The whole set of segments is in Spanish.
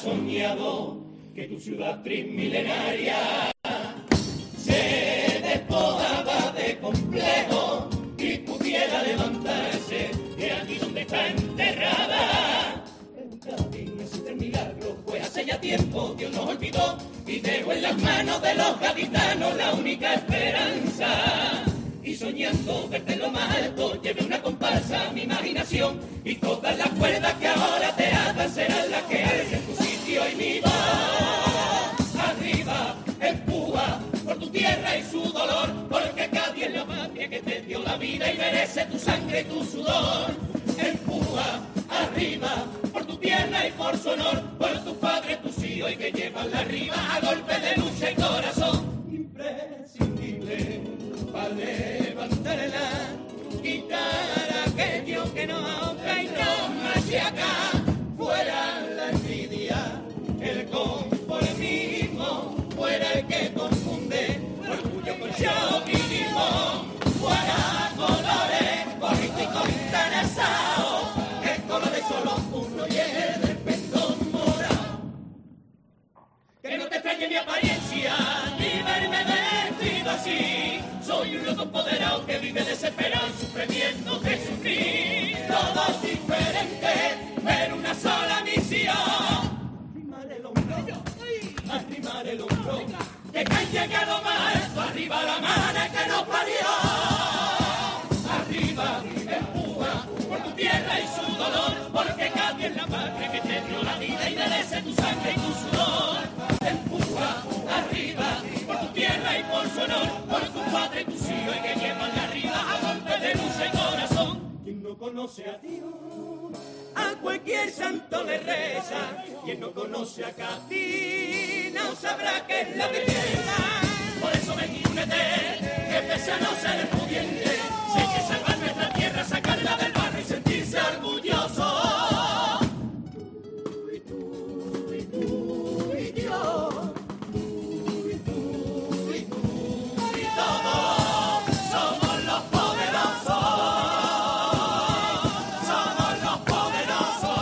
soñado que tu ciudad trimilenaria se despojaba de complejo y pudiera levantarse de allí donde está enterrada. En Cádiz no existe el milagro, pues hace ya tiempo Dios nos olvidó y dejó en las manos de los gaditanos la única esperanza. Y soñando verte en lo más alto, lleve una comparsa a mi imaginación y todas las cuerdas que ahora te atan serán las que alcen tu sitio y mi voz. Arriba, empuja por tu tierra y su dolor, porque Cádiz es la patria que te dio la vida y merece tu sangre y tu sudor. Empuja, arriba, por tu tierra y por su honor, por tus padres, tus hijos y que llevan la rima a golpe de lucha y corazón. Imprescindible para levantar la guitarra, aquello que nos ahoga y nos machaca. Fuera la envidia, el conformismo, fuera el que confunde orgullo con chauvinismo. Fuera colores, gorrito y contanazao, el color es solo uno y el del pendón morado. Que no te extrañe mi apariencia, ni verme vestido así. Soy un loco empoderado que vive desesperado y sufre viendo de sufrir. Todos diferentes, pero una sola misión. Arrimar el hombro, que han llegado más alto, arriba la mano que nos parió. Arriba, empuja por tu tierra y su dolor, porque Cádiz es la patria que te dio la vida y merece tu sangre y tu sudor. Empuja, arriba, por tu tierra y por su honor, por tu padre y tus hijos y que llevan la rima a golpe de lucha y corazón. Quien no conoce a Dios, a cualquier santo le reza. Quien no conoce a Cádiz no sabrá qué es la belleza. Por eso ven y únete, que pese a no ser pudiente, si hay que salvar nuestra tierra, sacarla del barro y sentirse orgulloso. Tú y tú y yo, tú y tú y tú y todos somos los poderosos. Somos los poderosos.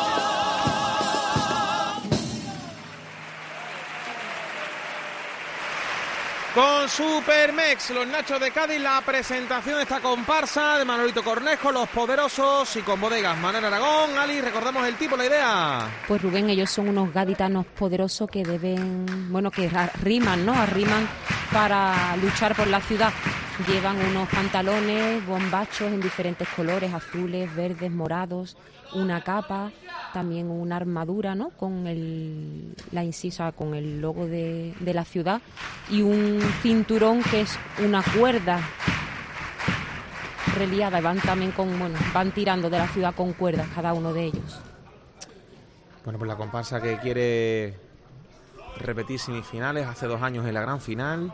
Con Supermex, los Nachos de Cádiz, la presentación de esta comparsa de Manolito Cornejo, Los Poderosos, y con bodegas Manuel Aragón. Ali, recordamos el tipo, la idea. Pues Rubén, ellos son unos gaditanos poderosos que deben, bueno, que arriman, ¿no? Arriman para luchar por la ciudad. Llevan unos pantalones, bombachos en diferentes colores, azules, verdes, morados, una capa, también una armadura, ¿no? Con la incisa, con el logo de la ciudad, y un cinturón que es una cuerda reliada. Y van también van tirando de la ciudad con cuerdas cada uno de ellos. Bueno, pues la comparsa que quiere repetir semifinales, hace 2 años en la gran final.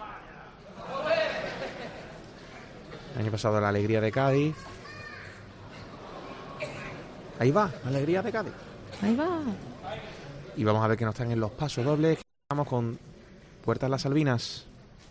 El año pasado la Alegría de Cádiz. Ahí va, Alegría de Cádiz. Ahí va. Y vamos a ver que nos están en los pasos dobles. Vamos con Puertas Las Salvinas.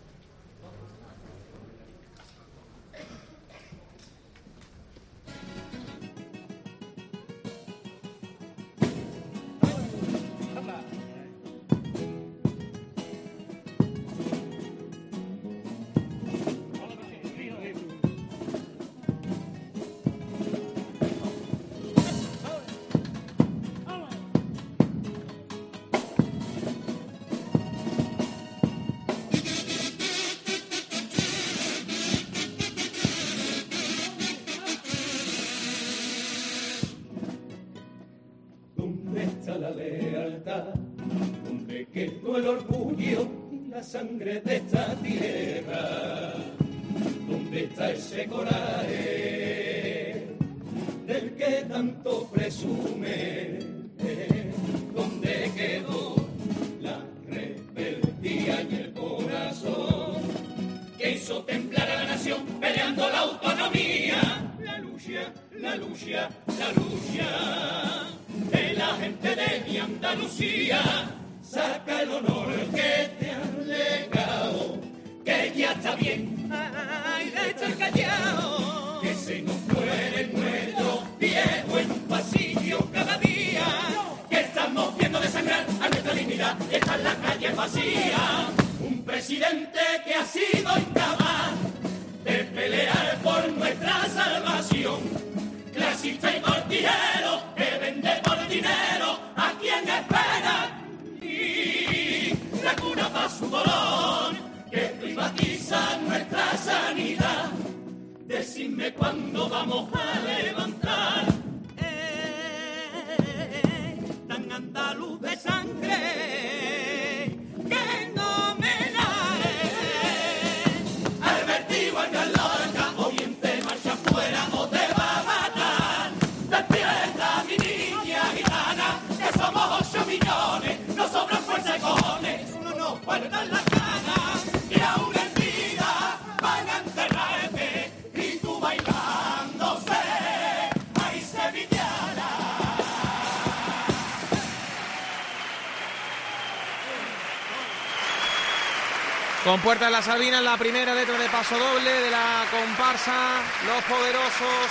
La lealtad, donde quedó el orgullo y la sangre de esta tierra, donde está ese coraje del que tanto presume, donde quedó la rebeldía y el corazón que hizo temblar a la nación peleando la autonomía, la lucha, la lucha, la lucha de la gente de mi Andalucía. Saca el honor que te han legado, que ya está bien, ay, de estar callado, que se nos muere nuestro viejo en un pasillo cada día, que estamos viendo desangrar vacía, un presidente que ha sido incapaz de pelear por nuestra salvación, clasista y tortillero que vende por dinero a quien espera y la cuna para su dolor, que privatiza nuestra sanidad. Decidme cuándo vamos a levantar tan andaluz de sangre que no me la Albertigo en Lorca, Oriente marcha afuera o te va a matar. Despierta mi niña gitana, que somos 8 millones, no sobran fuerza y cojones, no nos faltan las ganas y aún en vida van a enterrarte y tú bailándose, ay sevillana. Con Puerta de la Salvina, la primera letra de paso doble de la comparsa Los Poderosos.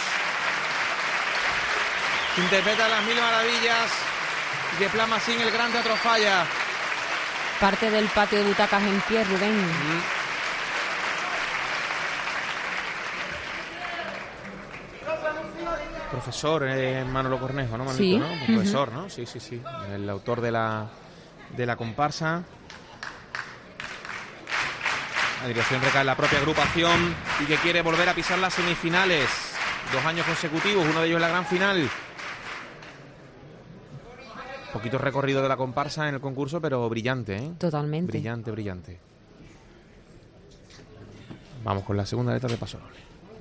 Interpreta las Mil Maravillas y que plasma así en el Gran Teatro Falla. Parte del patio de butacas en pie, Rubén. Profesor Manolo Cornejo, ¿no, Manito? Sí. ¿No? Profesor, ¿no? Sí, sí, sí. El autor de la comparsa. La dirección recae en la propia agrupación y que quiere volver a pisar las semifinales. 2 años consecutivos, uno de ellos en la gran final. Poquito recorrido de la comparsa en el concurso, pero brillante, ¿eh? Totalmente. Brillante, brillante. Vamos con la segunda letra de paso doble.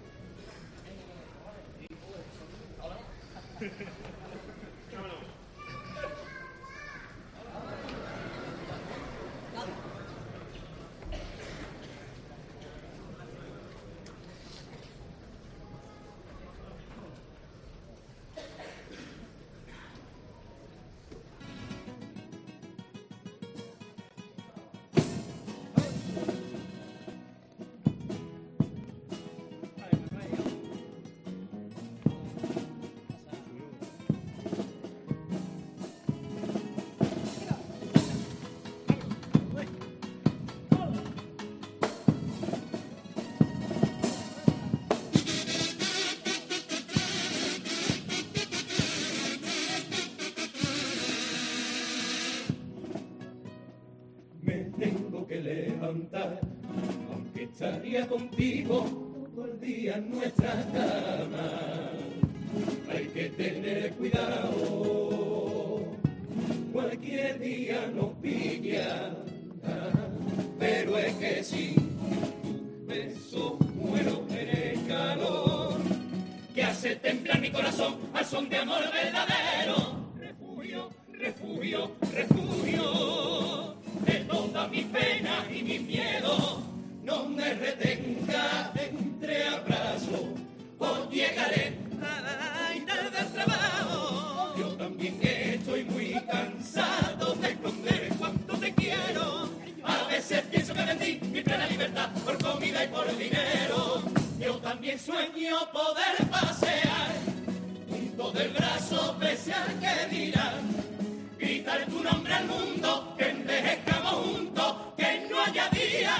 Aunque estaría contigo todo el día en nuestra cama, hay que tener cuidado, cualquier día nos pilla, pero es que si tu beso muero en el calor, que hace temblar mi corazón al son de amor verdadero, refugio, refugio, refugio de todas mis penas y mis miedos, no me retenga entre abrazos, os llegaré del trabajo. Yo también estoy muy cansado de esconder cuánto te quiero. A veces pienso que vendí mi plena libertad por comida y por dinero. Yo también sueño poder pasear junto del brazo pese al que dirán, gritar tu nombre al mundo, que envejezcamos juntos, que no haya día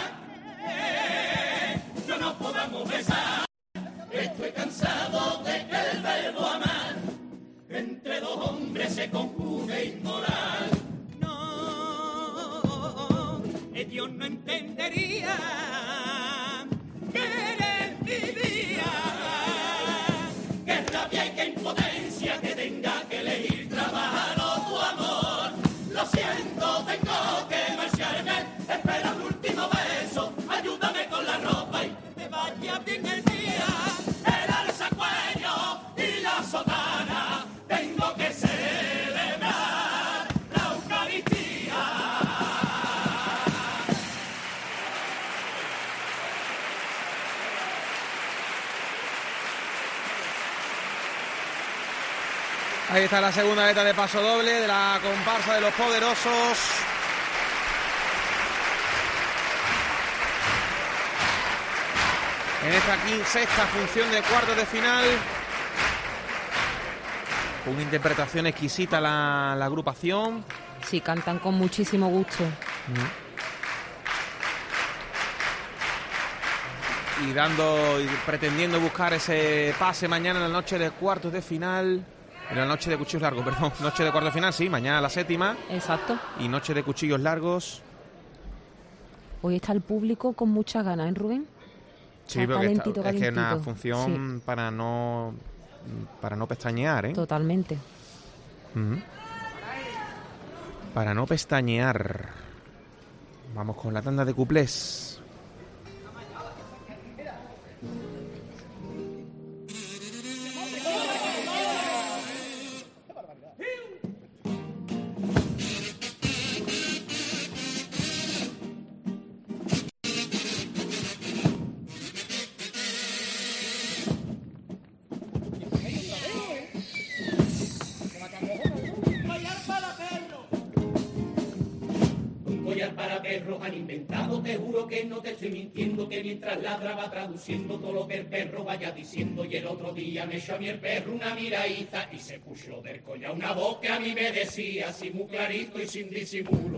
no nos podamos besar. Estoy cansado de que el verbo amar entre 2 hombres se conjugue inmoral. No, Dios no entendería querer vivir, que rabia y que impotencia que tenga que elegir trabajar o tu amor. Lo siento, tengo que marcharme, espera un último beso, ayúdame con la ropa y te vaya bien el día. El alzacuello y la sotana, tengo que celebrar la Eucaristía. Ahí está la segunda letra de paso doble de la comparsa de Los Poderosos. En esta sexta función de cuartos de final. Una interpretación exquisita la agrupación. Sí, cantan con muchísimo gusto. y pretendiendo buscar ese pase mañana en la noche de cuartos de final. En la noche de cuchillos largos, perdón. Noche de cuartos de final, sí, mañana la 7ª. Exacto. Y noche de cuchillos largos. Hoy está el público con muchas ganas, ¿eh, Rubén? Sí, pero es que es una calentito. función Sí. para no pestañear, ¿eh? Totalmente. Para no pestañear. Vamos con la tanda de cuplés. Para perros han inventado, te juro que no te estoy mintiendo, que mientras ladra va traduciendo todo lo que el perro vaya diciendo. Y el otro día me echó a mí el perro una miradita y se puso del collar una voz que a mí me decía así muy clarito y sin disimulo: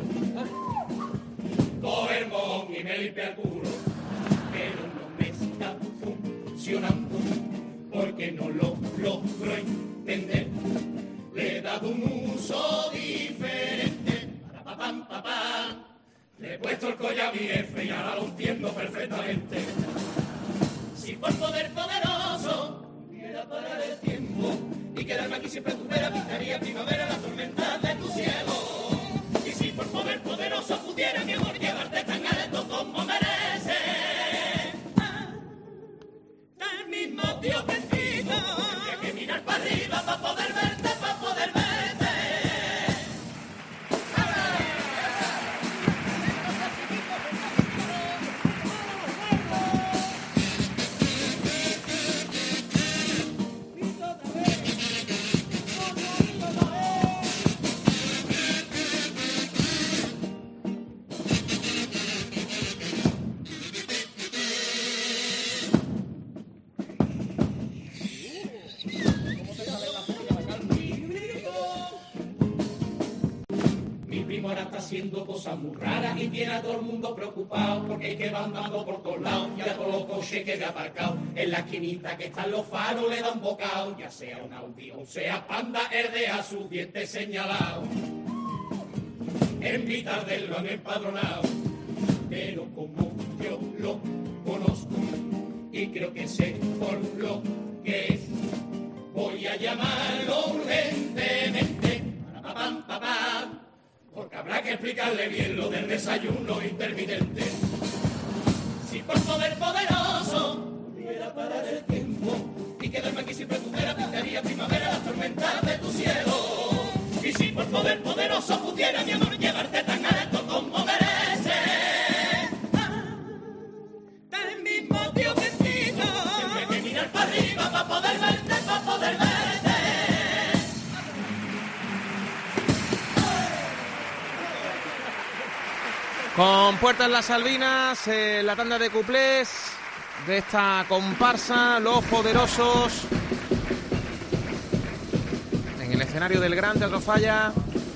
coge el mojón y me limpia el culo. Pero no me está funcionando porque no lo logro entender. Le he dado un uso diferente. Para pam, pam, pam. Le he puesto el collar a mi jefe y ahora lo entiendo perfectamente. Si por poder poderoso pudiera parar el tiempo y quedarme aquí siempre tuviera, pintaría primavera las tormentas de tu cielo. Y si por poder poderoso pudiera, mi amor, llevarte tan alto como mereces. El mismo Dios bendito, tendría que mirar para arriba para poder verte, para poder verte. Haciendo cosas muy raras y tiene a todo el mundo preocupado porque hay que van dando por todos lados y a todos los coches que he aparcado en la esquinita que están los faros le dan bocado, ya sea un Audi o sea Panda, él deja sus dientes señalados. En mi tarde lo han empadronado, pero como yo lo conozco y creo que sé por lo que es, voy a llamarlo urgentemente. Pam, pam, pam. Porque habrá que explicarle bien lo del desayuno intermitente. Si por poder poderoso pudiera parar el tiempo y quedarme aquí siempre tuviera, pintaría primavera las tormentas de tu cielo. Y si por poder poderoso pudiera, mi amor, llevarte tan alto como mereces. Del mismo Dios bendito, siempre hay que mirar para arriba para poder verte, para poder verte. Con Puertas Las Salvinas, la tanda de cuplés de esta comparsa, Los Poderosos, en el escenario del Gran Teatro Falla.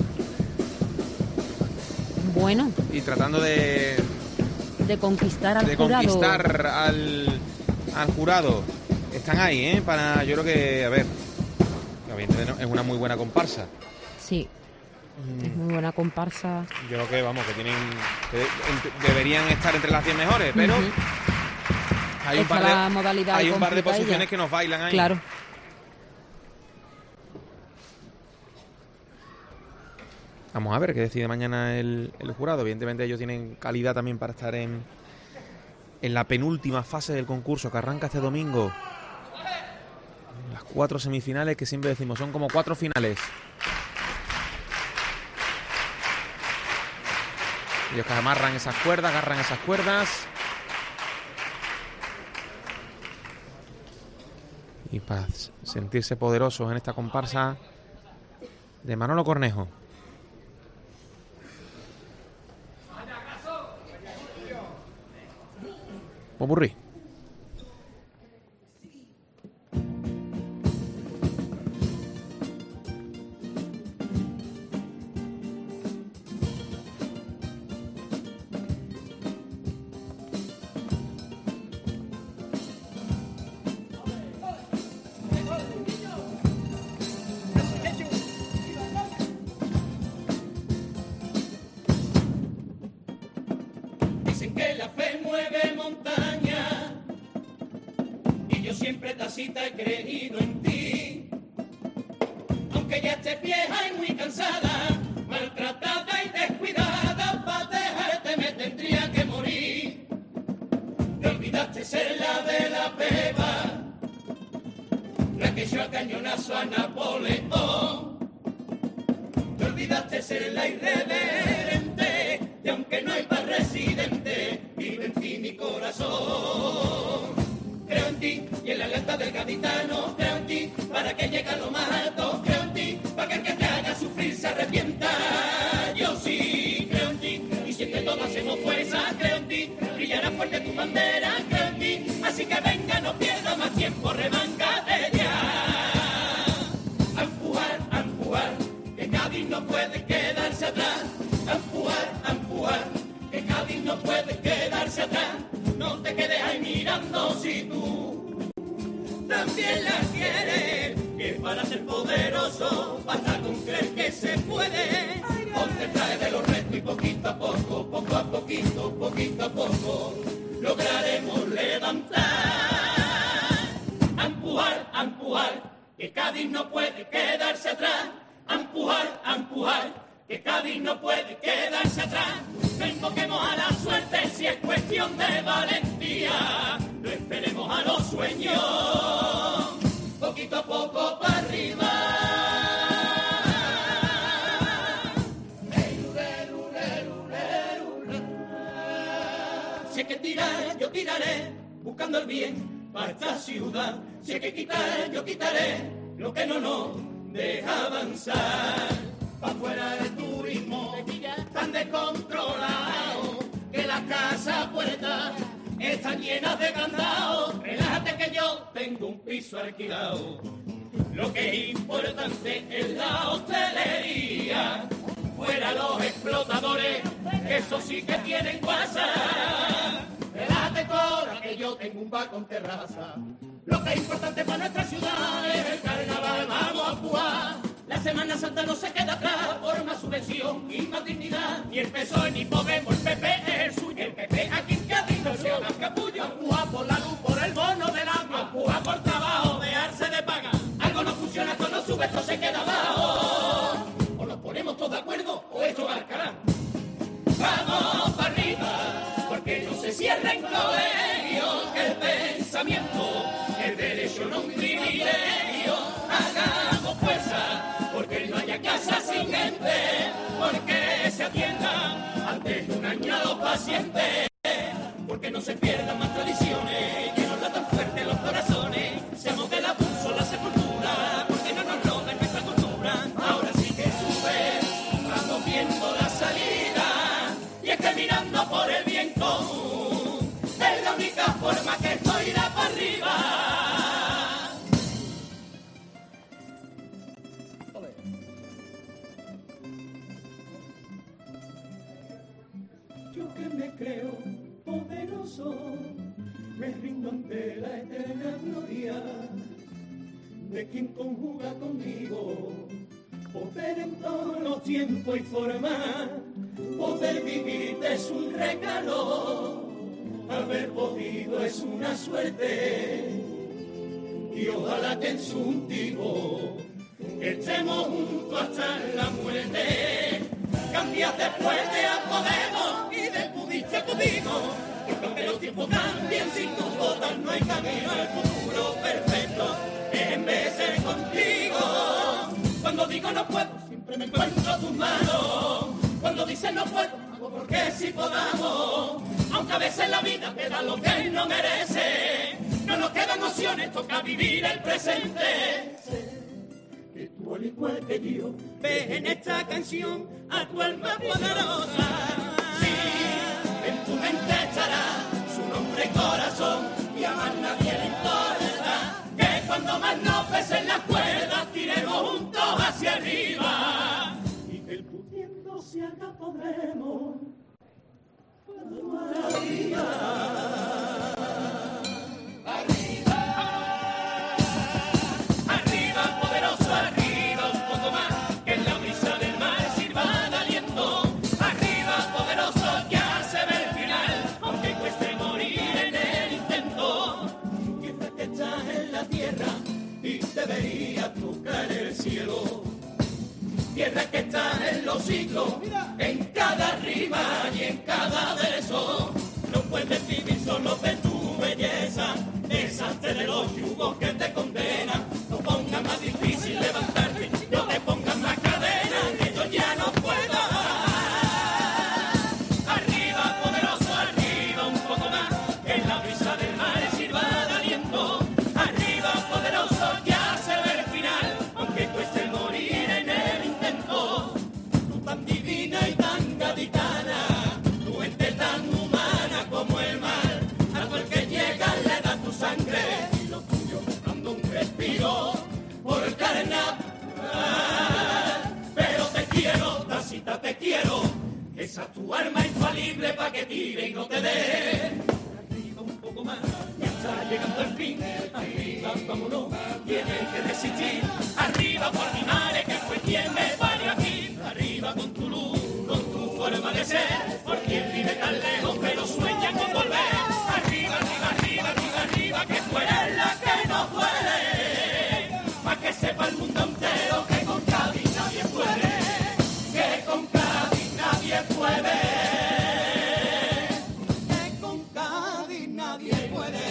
Bueno. Y tratando de conquistar al jurado. Conquistar al jurado. Están ahí, para, yo creo que, a ver, es una muy buena comparsa. Sí. Es muy buena comparsa. Yo creo que, vamos, que deberían estar entre las 10 mejores, pero hay un par de posiciones que nos bailan ahí. Claro. Vamos a ver qué decide mañana el jurado. Evidentemente ellos tienen calidad también para estar en la penúltima fase del concurso que arranca este domingo. Las 4 semifinales que siempre decimos, son como 4 finales. Ellos que agarran esas cuerdas. Y para sentirse poderosos en esta comparsa de Manolo Cornejo. Popurrí. yo siempre tacita he creído en ti. Aunque ya estés vieja y muy cansada, maltratada y descuidada, para dejarte me tendría que morir. Te olvidaste ser la de la pepa, la que echó a cañonazo a Napoleón. Te olvidaste ser la irreverente, y aunque no hay paz residente, vive en ti mi corazón. Creo en ti y en la lealtad del gaditano, creo en ti para que llegue a lo más alto, creo en ti para que el que te haga sufrir se arrepienta. Yo sí creo en ti y siempre todos hacemos fuerza, creo en ti, brillará fuerte tu bandera, creo en ti, así que venga, no pierda más tiempo, remángate ya. A empujar, que Cádiz no puede quedarse atrás. A empujar, que Cádiz no puede quedarse atrás. No te quedes ahí mirando si tú también la quieres, que para ser poderoso basta con creer que se puede. Ponte trae de los retos y poquito a poco, lograremos levantar. A empujar, que Cádiz no puede quedarse atrás. A empujar, que Cádiz no puede quedarse atrás. No invoquemos a la suerte si es cuestión de valentía. No esperemos a los sueños, poquito a poco para arriba. Si hay que tirar, yo tiraré, buscando el bien para esta ciudad. Si hay que quitar, yo quitaré lo que no nos deja avanzar. Pa' fuera del turismo, tan descontrolado, que las casas puertas están llenas de candados. Relájate que yo tengo un piso alquilado. Lo que es importante es la hostelería. Fuera los explotadores, eso sí que tienen WhatsApp. Relájate cora que yo tengo un bar con terraza. Lo que es importante para nuestra ciudad es el carnaval, vamos a jugar. La Semana Santa no se queda atrás por más subvención y más dignidad. Ni el PSOE ni Podemos, el PP es el suyo. El PP aquí en Cádiz no se haga capullo. Empuja por la luz, por el bono del agua. Empuja por trabajo, dejarse de paga. Algo no funciona, esto no sube, esto se queda abajo. O nos ponemos todos de acuerdo o esto va al carajo. Vamos para arriba, porque no se cierren colegios. Que el pensamiento es derecho, no un privilegio. Hagamos fuerza, porque no haya casa sin gente, porque se atiendan antes de un año a los pacientes, porque no se pierdan más tradiciones, que nos latan fuerte los corazones, seamos del abuso la sepultura, porque no nos roben nuestra cultura. Ahora sí que sube, vamos viendo la salida, y es que mirando por el bien común, es la única forma que esto irá para arriba. Yo que me creo poderoso, me rindo ante la eterna gloria de quien conjuga conmigo poder en todos los tiempos y formas. Poder vivirte es un regalo, haber podido es una suerte, y ojalá que en su untivo estemos juntos hasta la muerte. Cambias después de a Podemos y de pudiste a Podemos, porque aunque los tiempos cambien, sin tus votos no hay camino al futuro perfecto, es en vez de ser contigo. Cuando digo no puedo, siempre me encuentro tus manos. Cuando dices no puedo, hago porque si podamos. Aunque a veces la vida te da lo que no merece, no nos quedan opciones, toca vivir el presente. Que tú al igual que yo ves en esta canción a tu alma poderosa. Sí, en tu mente estará su nombre y corazón, y a más nadie le importa que cuando más nos pesen las cuerdas tiremos juntos hacia arriba, y que el pudiendo se haga podremos. Arriba, poderoso, arriba, un poco más, que en la brisa del mar sirva de aliento. Arriba, poderoso, ya se ve el final, aunque cueste morir en el intento. Tierra que está cielo. Tierra que está en los siglos, en cada rima y en cada verso. No puedes vivir solo de tu belleza, deshazte de los yugos que te condenan. No pongas más difícil levantarte, no te pongas más cadenas, que yo ya no puedo. Arriba, poderoso, arriba un poco más, que la brisa del mar sirva de aliento. Arriba, poderoso, ya se ve el final, aunque cueste morir en el intento. Tú tan divina y tan gaditana, tu ente tan humana como el mar, a todo el que llega le da tu sangre y lo tuyo dando un respiro por carnaval. Pero te quiero, tacita, te quiero, esa es tu arma infalible pa' que tire y no te dé. Arriba un poco más, ya está llegando el fin. Arriba, vámonos, tienes que resistir. Arriba por mi madre, que fue quien me parió aquí. Arriba con tu luz, con tu forma de ser, por quien vive tan lejos pero sueña con volver. Arriba, arriba, arriba, arriba, arriba, que tú eres la que no puede. Pa' que sepa el mundo entero que con Cádiz nadie puede. Que con Cádiz nadie puede. Que con Cádiz nadie puede.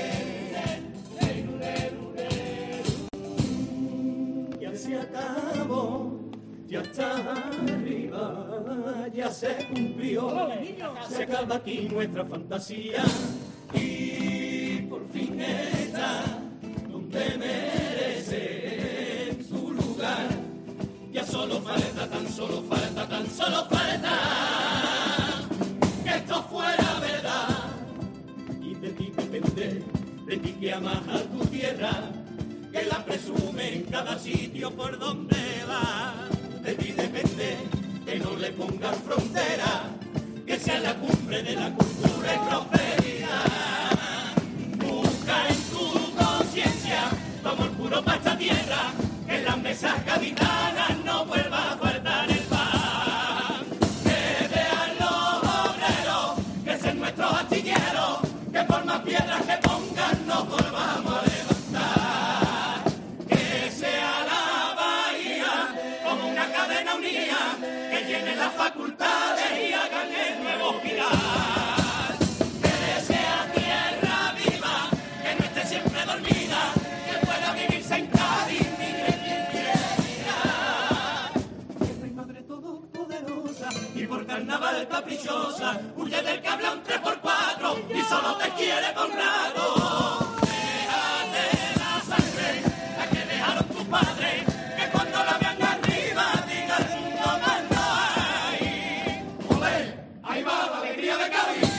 Ya se acabó, ya está arriba, ya se cumplió, se acaba aquí nuestra fantasía y por fin está donde merece su lugar. Ya solo falta, tan solo falta, tan solo falta que esto fuera verdad. Y de ti depende, de ti que amas a tu tierra, que la presume en cada sitio por donde va. De ti depende que no le pongan frontera, que sea la cumbre de la cultura y prosperidad. Busca en tu conciencia como el puro para esta tierra, que en las mesas gaditanas no vuelva a faltar el pan. Que vean los obreros, que sean nuestros astilleros, que por más piedras que pongan nos volvamos a levantar. Que sea la bahía como una cadena unida, que llene las facultades y hagan el nuevo hospital. Que sea tierra viva, que no esté siempre dormida, que pueda vivirse en Cádiz, mire quien quiera. Tierra y madre todopoderosa, y por carnaval caprichosa, huye del que habla un 3x4 y solo te quiere por rato. Déjate la sangre, la que dejaron tus padres, que cuando la vean arriba diga el mundo más no hay. ¡Olé! Ahí va la alegría de Cádiz.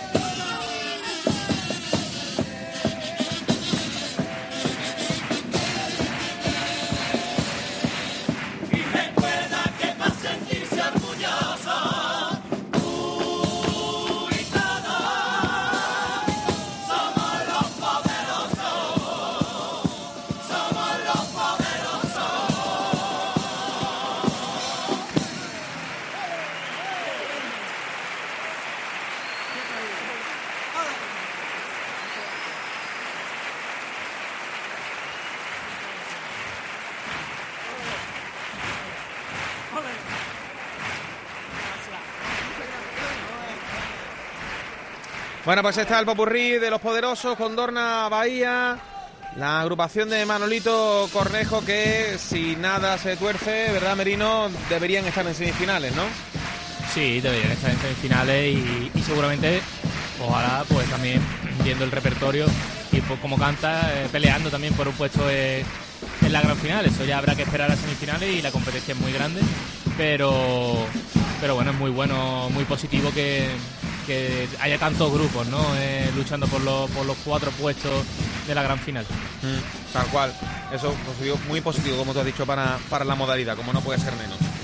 Y recuerda que para sentirse orgulloso, tú y todos somos los poderosos, somos los poderosos. Bueno, pues está el popurrí de los poderosos con Dorna Bahía, la agrupación de Manolito Cornejo, que si nada se tuerce, ¿verdad, Merino? Deberían estar en semifinales, ¿no? Sí, deberían estar en semifinales y seguramente, ojalá, pues también viendo el repertorio y pues, como canta, peleando también por un puesto en la gran final. Eso ya habrá que esperar a semifinales y la competencia es muy grande, pero bueno, es muy bueno, muy positivo que haya tantos grupos, ¿no? Luchando por los 4 puestos de la gran final. Tal cual. Eso muy positivo, como tú has dicho, para la modalidad, como no puede ser menos.